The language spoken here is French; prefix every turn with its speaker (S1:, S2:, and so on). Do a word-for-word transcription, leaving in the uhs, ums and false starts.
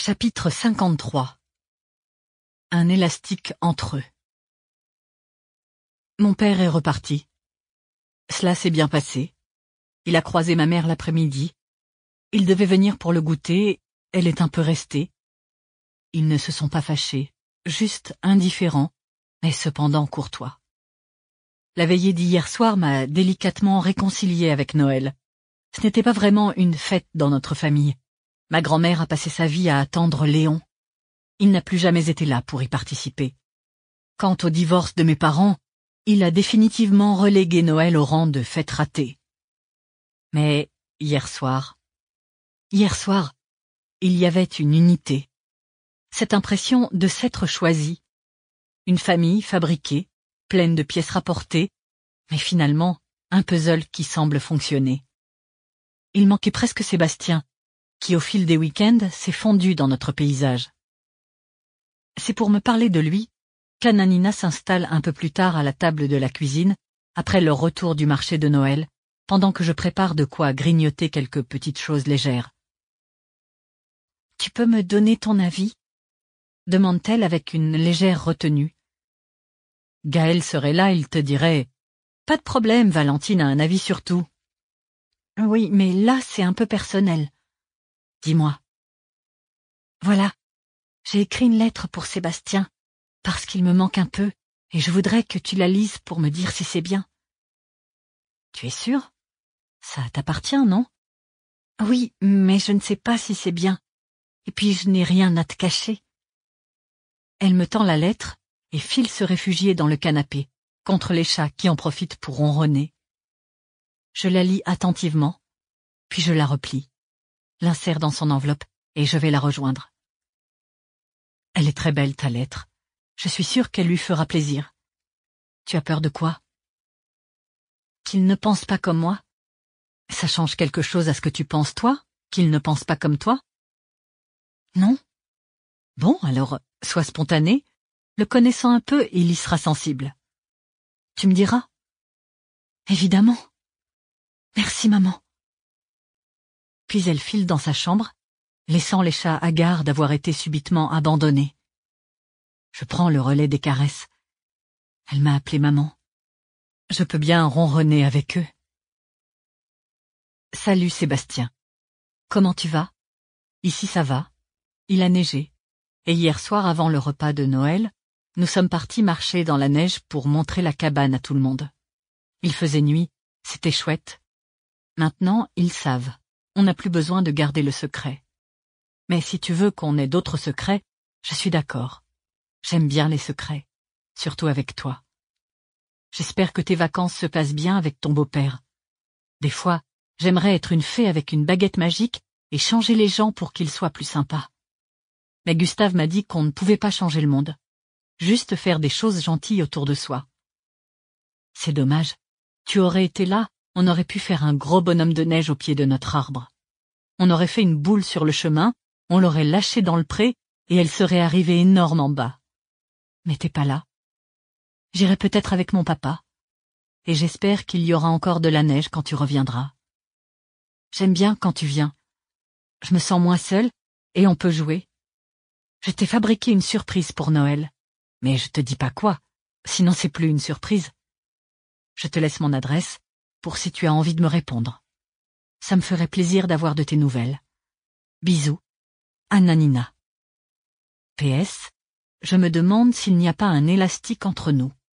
S1: Chapitre cinquante-trois. Un élastique entre eux. Mon père est reparti. Cela s'est bien passé. Il a croisé ma mère l'après-midi. Il devait venir pour le goûter, elle est un peu restée. Ils ne se sont pas fâchés, juste indifférents, mais cependant courtois. La veillée d'hier soir m'a délicatement réconciliée avec Noël. Ce n'était pas vraiment une fête dans notre famille. Ma grand-mère a passé sa vie à attendre Léon. Il n'a plus jamais été là pour y participer. Quant au divorce de mes parents, il a définitivement relégué Noël au rang de fête ratée. Mais hier soir, hier soir, il y avait une unité. Cette impression de s'être choisi. Une famille fabriquée, pleine de pièces rapportées, mais finalement un puzzle qui semble fonctionner. Il manquait presque Sébastien, qui au fil des week-ends s'est fondu dans notre paysage. C'est pour me parler de lui qu'Ananina s'installe un peu plus tard à la table de la cuisine, après leur retour du marché de Noël, pendant que je prépare de quoi grignoter quelques petites choses légères. « Tu peux me donner ton avis ?» demande-t-elle avec une légère retenue. Gaël serait là, il te dirait « Pas de problème, Valentine a un avis sur tout. »« Oui, mais là c'est un peu personnel. » Dis-moi. Voilà, j'ai écrit une lettre pour Sébastien, parce qu'il me manque un peu, et je voudrais que tu la lises pour me dire si c'est bien. Tu es sûre? Ça t'appartient, non? Oui, mais je ne sais pas si c'est bien, et puis je n'ai rien à te cacher. Elle me tend la lettre et file se réfugier dans le canapé, contre les chats qui en profitent pour ronronner. Je la lis attentivement, puis je la replie, l'insère dans son enveloppe, et je vais la rejoindre. Elle est très belle, ta lettre. Je suis sûre qu'elle lui fera plaisir. Tu as peur de quoi? Qu'il ne pense pas comme moi? Ça change quelque chose à ce que tu penses toi, qu'il ne pense pas comme toi? Non? Bon, alors, sois spontané. Le connaissant un peu, il y sera sensible. Tu me diras? Évidemment. Merci, maman. Puis elle file dans sa chambre, laissant les chats hagards d'avoir été subitement abandonnés. Je prends le relais des caresses. Elle m'a appelé maman. Je peux bien ronronner avec eux. Salut Sébastien. Comment tu vas? Ici ça va. Il a neigé. Et hier soir avant le repas de Noël, nous sommes partis marcher dans la neige pour montrer la cabane à tout le monde. Il faisait nuit, c'était chouette. Maintenant, ils savent. On n'a plus besoin de garder le secret. Mais si tu veux qu'on ait d'autres secrets, je suis d'accord. J'aime bien les secrets, surtout avec toi. J'espère que tes vacances se passent bien avec ton beau-père. Des fois, j'aimerais être une fée avec une baguette magique et changer les gens pour qu'ils soient plus sympas. Mais Gustave m'a dit qu'on ne pouvait pas changer le monde. Juste faire des choses gentilles autour de soi. C'est dommage. Tu aurais été là, on aurait pu faire un gros bonhomme de neige au pied de notre arbre. On aurait fait une boule sur le chemin, on l'aurait lâchée dans le pré, et elle serait arrivée énorme en bas. Mais t'es pas là. J'irai peut-être avec mon papa. Et j'espère qu'il y aura encore de la neige quand tu reviendras. J'aime bien quand tu viens. Je me sens moins seule, et on peut jouer. Je t'ai fabriqué une surprise pour Noël. Mais je te dis pas quoi, sinon c'est plus une surprise. Je te laisse mon adresse, pour si tu as envie de me répondre. Ça me ferait plaisir d'avoir de tes nouvelles. Bisous. Ananina. P S. Je me demande s'il n'y a pas un élastique entre nous.